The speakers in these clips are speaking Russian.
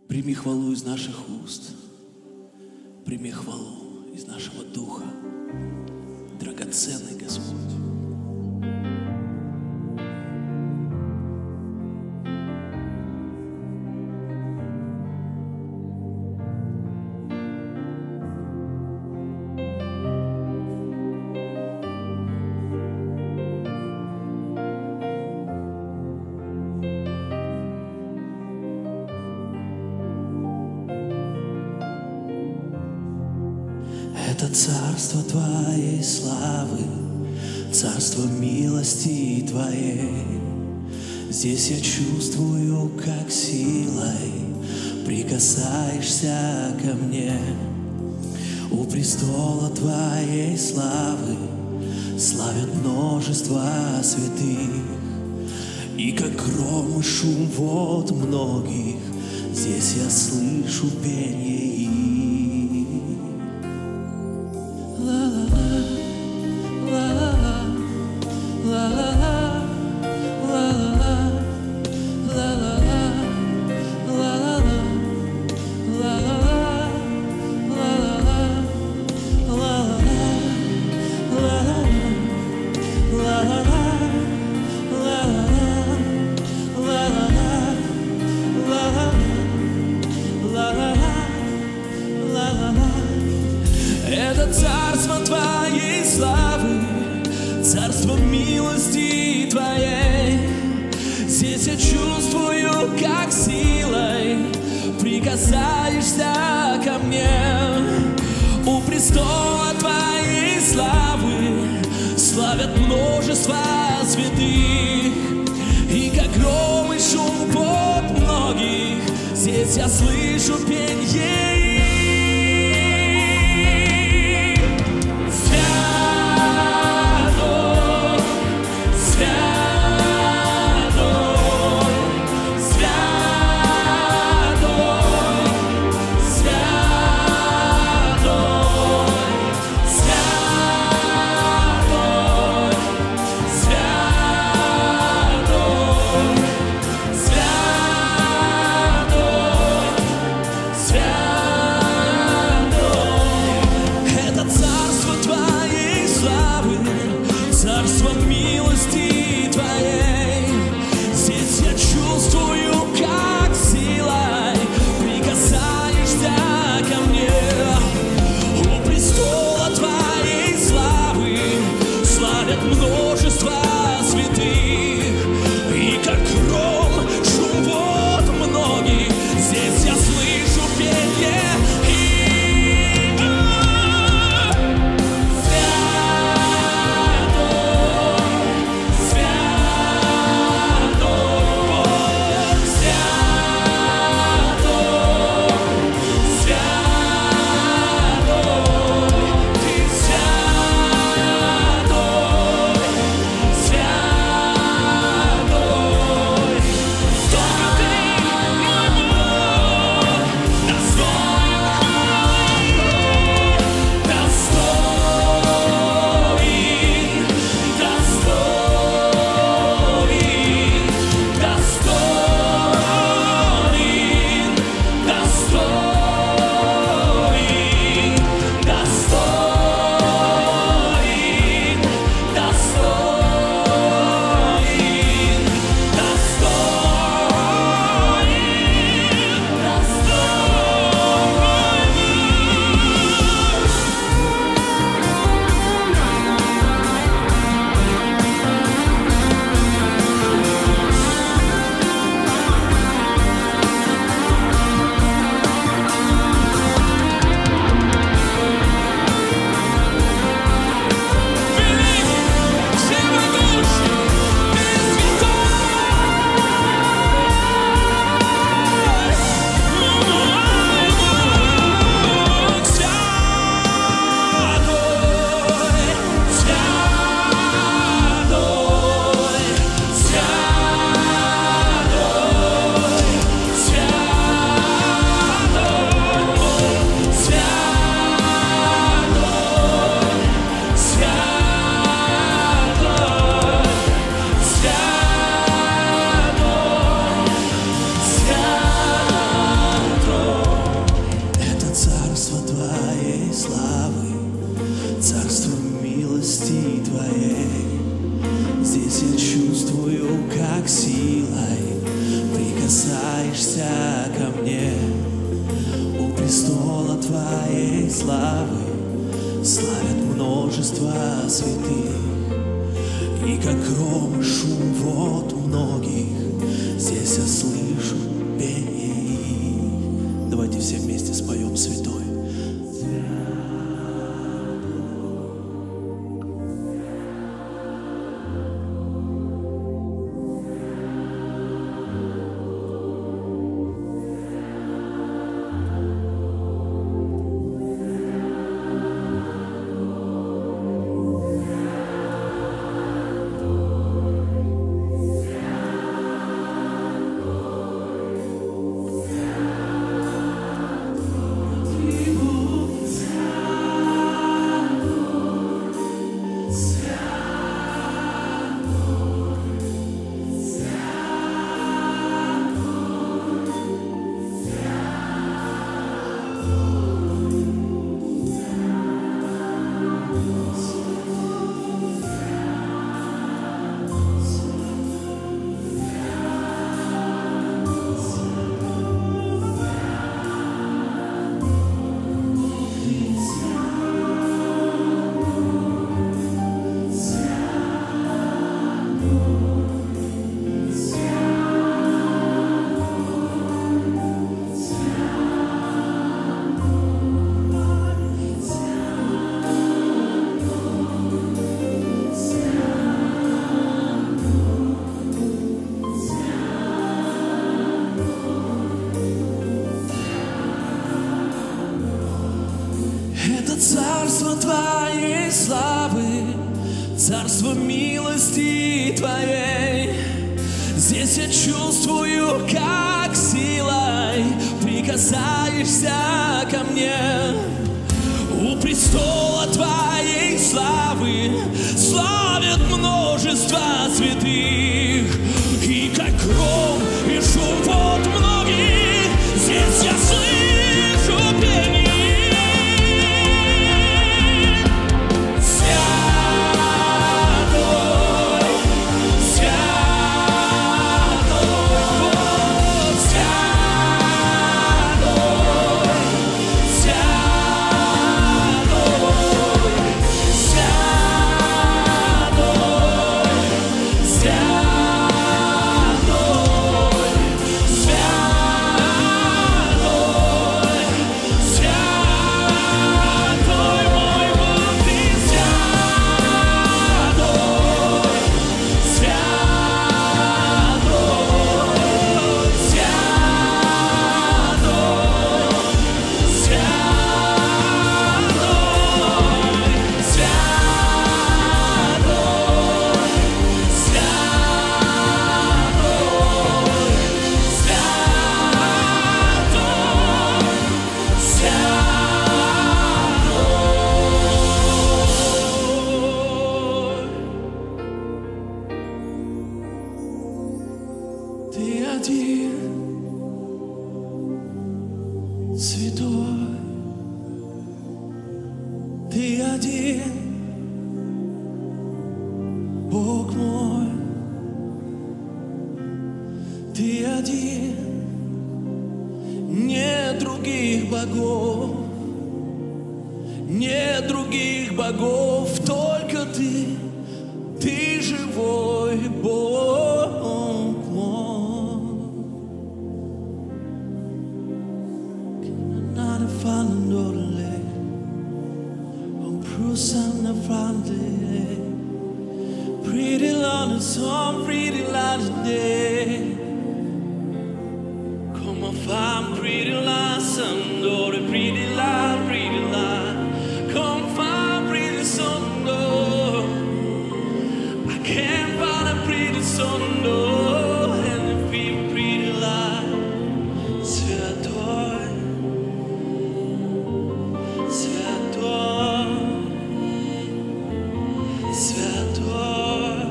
Прими хвалу из наших уст, прими хвалу из нашего духа, драгоценный Господь. Это царство Твоей славы, царство милости Твоей. Здесь я чувствую, как силой прикасаешься ко мне. У престола Твоей славы славят множество святых. И как гром и шум вод многих, здесь я слышу пение их. Это царство Твоей славы, царство милости Твоей. Здесь я чувствую, как силой прикасаешься ко мне. У престола Твоей славы славят множество святых. И как гром и шум вод многих, здесь я слышу пение их. Святой, славы славят множество святых. И как гром и шум вод многих, здесь я слышу пение их. Давайте все вместе споем святой. Царство Твоей славы, царство милости Твоей. Здесь я чувствую, как силой прикасаешься ко мне. У престола Твоей славы славят множество святых. И как гром и шум вод многих, здесь я слышу пение. Ты один, святой, Ты один, Бог мой, Ты один, нет других богов, нет других богов, только Ты живой Бог. Pretty London song, pretty London day. Come on, find pretty London, go to pretty line. Come find pretty son, no. I can't find a pretty son, no. And the people pretty line. Святой, святой, святой,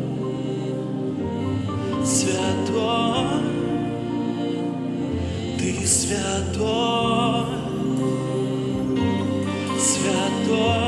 святой, Ты святой, святой.